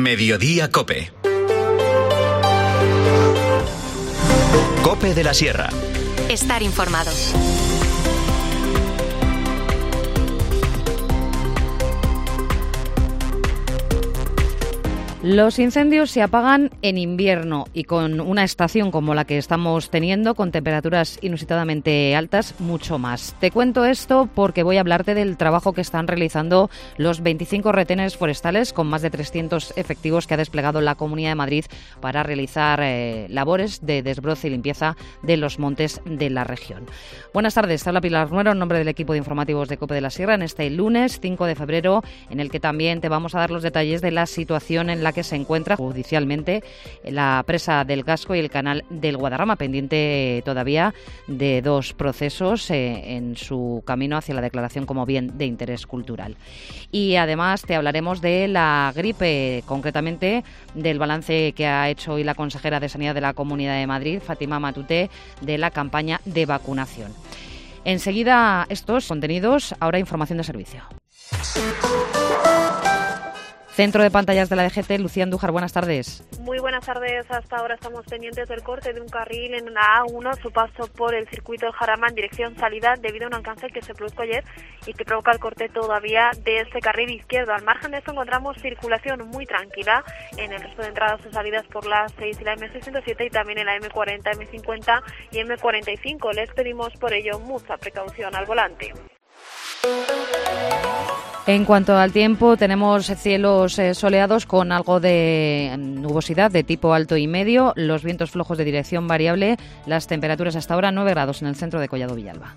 Mediodía Cope. Cope de la Sierra. Estar informado. Los incendios se apagan en invierno y con una estación como la que estamos teniendo, con temperaturas inusitadamente altas, mucho más. Te cuento esto porque voy a hablarte del trabajo que están realizando los 25 retenes forestales con más de 300 efectivos que ha desplegado la Comunidad de Madrid para realizar labores de desbroce y limpieza de los montes de la región. Buenas tardes, habla Pilar Nuero en nombre del equipo de informativos de Cope de la Sierra en este lunes 5 de febrero, en el que también te vamos a dar los detalles de la situación en la que se encuentra judicialmente la presa del Gasco y el canal del Guadarrama, pendiente todavía de dos procesos en su camino hacia la declaración como bien de interés cultural. Y además te hablaremos de la gripe, concretamente del balance que ha hecho hoy la consejera de Sanidad de la Comunidad de Madrid, Fátima Matute, de la campaña de vacunación. Enseguida estos contenidos, ahora información de servicio. Centro de pantallas de la DGT, Lucía Andújar, buenas tardes. Muy buenas tardes. Hasta ahora estamos pendientes del corte de un carril en la A1, su paso por el circuito del Jarama en dirección salida, debido a un alcance que se produjo ayer y que provoca el corte todavía de este carril izquierdo. Al margen de esto encontramos circulación muy tranquila en el resto de entradas o salidas por la 6 y la M607 y también en la M40, M50 y M45. Les pedimos por ello mucha precaución al volante. En cuanto al tiempo, tenemos cielos soleados con algo de nubosidad de tipo alto y medio, los vientos flojos de dirección variable, las temperaturas hasta ahora 9 grados en el centro de Collado Villalba.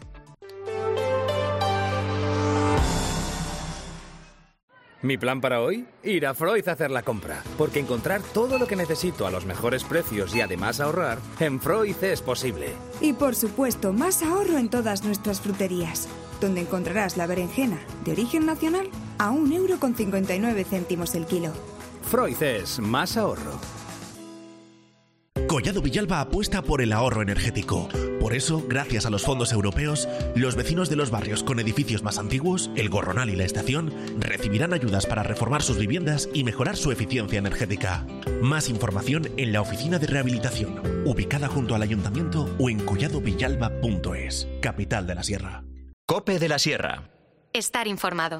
Mi plan para hoy, ir a Freud a hacer la compra, porque encontrar todo lo que necesito a los mejores precios y además ahorrar, en Freud es posible. Y por supuesto, más ahorro en todas nuestras fruterías, donde encontrarás la berenjena de origen nacional a 1,59 € el kilo. Freud es más ahorro. Collado Villalba apuesta por el ahorro energético. Por eso, gracias a los fondos europeos, los vecinos de los barrios con edificios más antiguos, el Gorronal y la Estación, recibirán ayudas para reformar sus viviendas y mejorar su eficiencia energética. Más información en la Oficina de Rehabilitación, ubicada junto al Ayuntamiento o en colladovillalba.es, capital de la Sierra. Cope de la Sierra. Estar informado.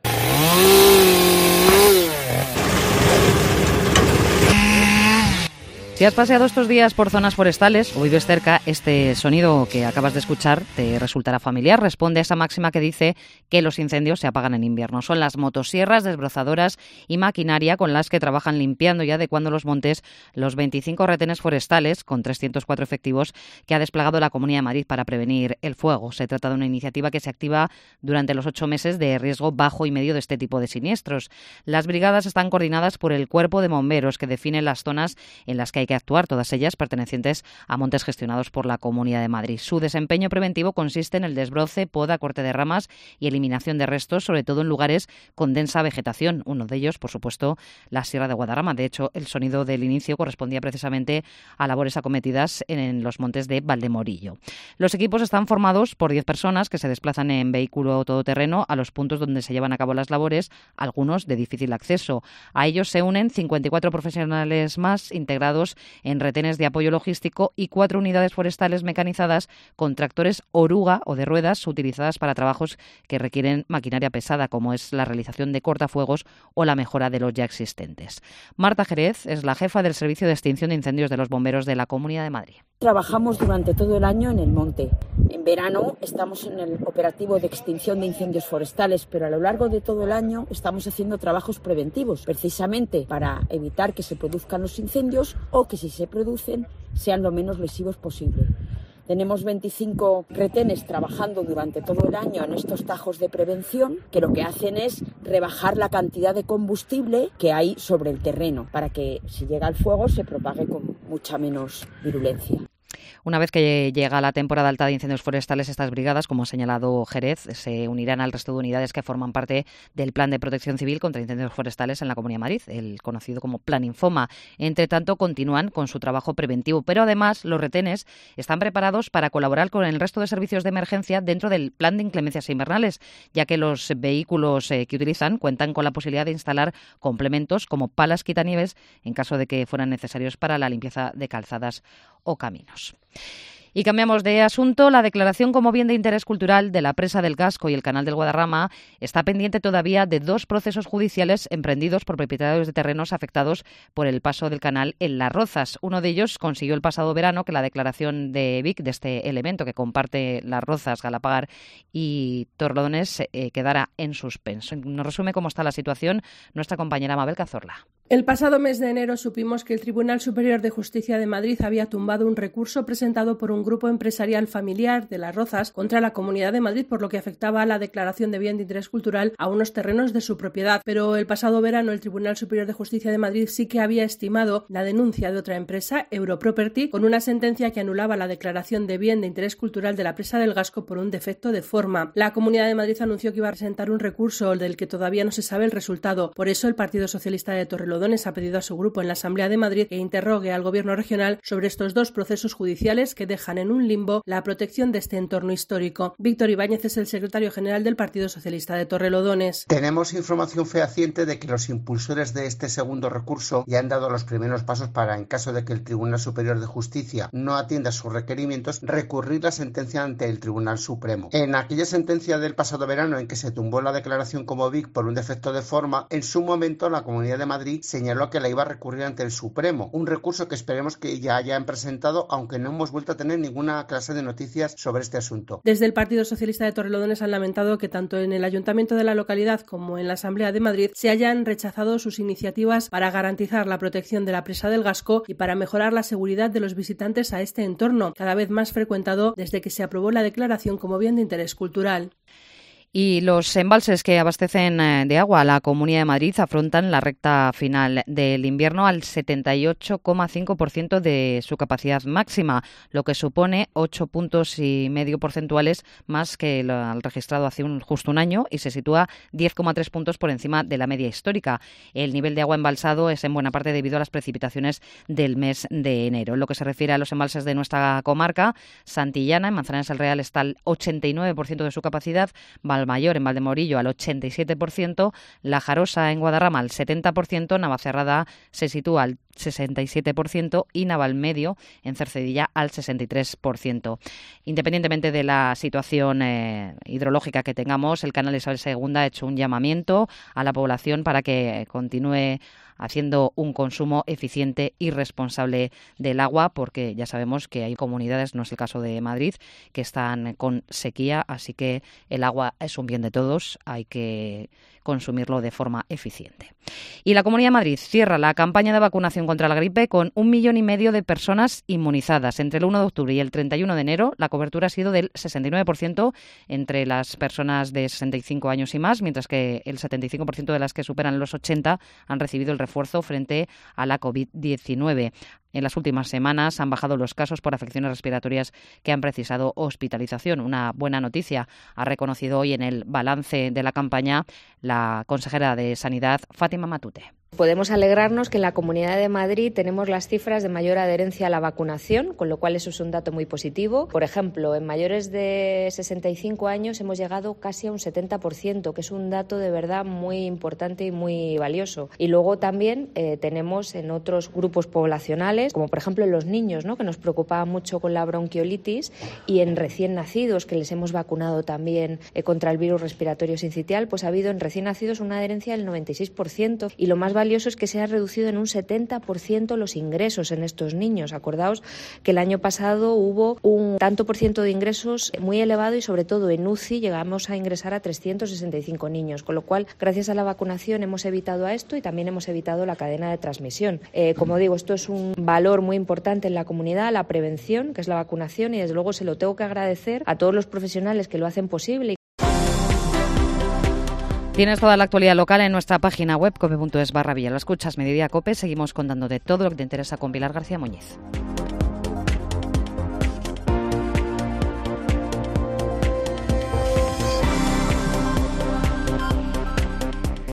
Si has paseado estos días por zonas forestales o vives cerca, este sonido que acabas de escuchar te resultará familiar. Responde a esa máxima que dice que los incendios se apagan en invierno. Son las motosierras, desbrozadoras y maquinaria con las que trabajan limpiando y adecuando los montes los 25 retenes forestales con 304 efectivos que ha desplegado la Comunidad de Madrid para prevenir el fuego. Se trata de una iniciativa que se activa durante los 8 meses de riesgo bajo y medio de este tipo de siniestros. Las brigadas están coordinadas por el Cuerpo de Bomberos, que define las zonas en las que hay que actuar, todas ellas pertenecientes a montes gestionados por la Comunidad de Madrid. Su desempeño preventivo consiste en el desbroce, poda, corte de ramas y eliminación de restos, sobre todo en lugares con densa vegetación. Uno de ellos, por supuesto, la Sierra de Guadarrama. De hecho, el sonido del inicio correspondía precisamente a labores acometidas en los montes de Valdemorillo. Los equipos están formados por 10 personas que se desplazan en vehículo todoterreno a los puntos donde se llevan a cabo las labores, algunos de difícil acceso. A ellos se unen 54 profesionales más integrados en retenes de apoyo logístico y 4 unidades forestales mecanizadas con tractores oruga o de ruedas utilizadas para trabajos que requieren maquinaria pesada, como es la realización de cortafuegos o la mejora de los ya existentes. Marta Jerez es la jefa del Servicio de Extinción de Incendios de los Bomberos de la Comunidad de Madrid. Trabajamos durante todo el año en el monte. En verano estamos en el operativo de extinción de incendios forestales, pero a lo largo de todo el año estamos haciendo trabajos preventivos, precisamente para evitar que se produzcan los incendios o que si se producen sean lo menos lesivos posible. Tenemos 25 retenes trabajando durante todo el año en estos tajos de prevención, que lo que hacen es rebajar la cantidad de combustible que hay sobre el terreno, para que si llega el fuego se propague con mucha menos virulencia. Una vez que llega la temporada alta de incendios forestales, estas brigadas, como ha señalado Jerez, se unirán al resto de unidades que forman parte del Plan de Protección Civil contra Incendios Forestales en la Comunidad de Madrid, el conocido como Plan Infoma. Entre tanto, continúan con su trabajo preventivo, pero además los retenes están preparados para colaborar con el resto de servicios de emergencia dentro del Plan de Inclemencias Invernales, ya que los vehículos que utilizan cuentan con la posibilidad de instalar complementos como palas quitanieves en caso de que fueran necesarios para la limpieza de calzadas o caminos. Y cambiamos de asunto. La declaración como bien de interés cultural de la Presa del Gasco y el Canal del Guadarrama está pendiente todavía de 2 procesos judiciales emprendidos por propietarios de terrenos afectados por el paso del canal en Las Rozas. Uno de ellos consiguió el pasado verano que la declaración de Vic, de este elemento que comparte Las Rozas, Galapagar y Torrelodones, quedara en suspenso. Nos resume cómo está la situación nuestra compañera Mabel Cazorla. El pasado mes de enero supimos que el Tribunal Superior de Justicia de Madrid había tumbado un recurso presentado por un grupo empresarial familiar de Las Rozas contra la Comunidad de Madrid por lo que afectaba a la declaración de bien de interés cultural a unos terrenos de su propiedad. Pero el pasado verano el Tribunal Superior de Justicia de Madrid sí que había estimado la denuncia de otra empresa, Europroperty, con una sentencia que anulaba la declaración de bien de interés cultural de la Presa del Gasco por un defecto de forma. La Comunidad de Madrid anunció que iba a presentar un recurso del que todavía no se sabe el resultado. Por eso el Partido Socialista de Torrelodones ha pedido a su grupo en la Asamblea de Madrid que interrogue al Gobierno regional sobre estos 2 procesos judiciales que dejan en un limbo la protección de este entorno histórico. Víctor Ibáñez es el secretario general del Partido Socialista de Torrelodones. Tenemos información fehaciente de que los impulsores de este segundo recurso ya han dado los primeros pasos para, en caso de que el Tribunal Superior de Justicia no atienda sus requerimientos, recurrir la sentencia ante el Tribunal Supremo. En aquella sentencia del pasado verano en que se tumbó la declaración como Vic por un defecto de forma, en su momento la Comunidad de Madrid señaló que la iba a recurrir ante el Supremo, un recurso que esperemos que ya hayan presentado, aunque no hemos vuelto a tener ninguna clase de noticias sobre este asunto. Desde el Partido Socialista de Torrelodones han lamentado que tanto en el Ayuntamiento de la localidad como en la Asamblea de Madrid se hayan rechazado sus iniciativas para garantizar la protección de la Presa del Gasco y para mejorar la seguridad de los visitantes a este entorno, cada vez más frecuentado desde que se aprobó la declaración como bien de interés cultural. Y los embalses que abastecen de agua a la Comunidad de Madrid afrontan la recta final del invierno al 78,5% de su capacidad máxima, lo que supone 8,5 puntos porcentuales más que el registrado hace justo un año y se sitúa 10,3 puntos por encima de la media histórica. El nivel de agua embalsado es en buena parte debido a las precipitaciones del mes de enero. En lo que se refiere a los embalses de nuestra comarca, Santillana, en Manzanares el Real, está al 89% de su capacidad, Valmayor en Valdemorillo al 87%, La Jarosa en Guadarrama al 70%, Navacerrada se sitúa al 67% y Navalmedio en Cercedilla al 63%. Independientemente de la situación hidrológica que tengamos, el Canal Isabel II ha hecho un llamamiento a la población para que continúe haciendo un consumo eficiente y responsable del agua, porque ya sabemos que hay comunidades, no es el caso de Madrid, que están con sequía, así que el agua es un bien de todos, hay que consumirlo de forma eficiente. Y la Comunidad de Madrid cierra la campaña de vacunación contra la gripe con 1,5 millones de personas inmunizadas. Entre el 1 de octubre y el 31 de enero, la cobertura ha sido del 69% entre las personas de 65 años y más, mientras que el 75% de las que superan los 80 han recibido el refuerzo frente a la COVID-19. En las últimas semanas han bajado los casos por afecciones respiratorias que han precisado hospitalización. Una buena noticia ha reconocido hoy en el balance de la campaña la consejera de Sanidad, Fátima Matute. Podemos alegrarnos que en la Comunidad de Madrid tenemos las cifras de mayor adherencia a la vacunación, con lo cual eso es un dato muy positivo. Por ejemplo, en mayores de 65 años hemos llegado casi a un 70%, que es un dato de verdad muy importante y muy valioso. Y luego también tenemos en otros grupos poblacionales, como por ejemplo en los niños, ¿no?, que nos preocupaba mucho con la bronquiolitis, y en recién nacidos, que les hemos vacunado también contra el virus respiratorio sincitial, pues ha habido en recién nacidos una adherencia del 96%. Y lo más valioso es que se ha reducido en un 70% los ingresos en estos niños. Acordaos que el año pasado hubo un tanto por ciento de ingresos muy elevado y sobre todo en UCI llegamos a ingresar a 365 niños, con lo cual gracias a la vacunación hemos evitado a esto y también hemos evitado la cadena de transmisión. Como digo, esto es un valor muy importante en la comunidad, la prevención, que es la vacunación, y desde luego se lo tengo que agradecer a todos los profesionales que lo hacen posible. Tienes toda la actualidad local en nuestra página web cope.es/Villa. Lo escuchas, Mediodía Cope. Seguimos contándote todo lo que te interesa con Pilar García Muñiz.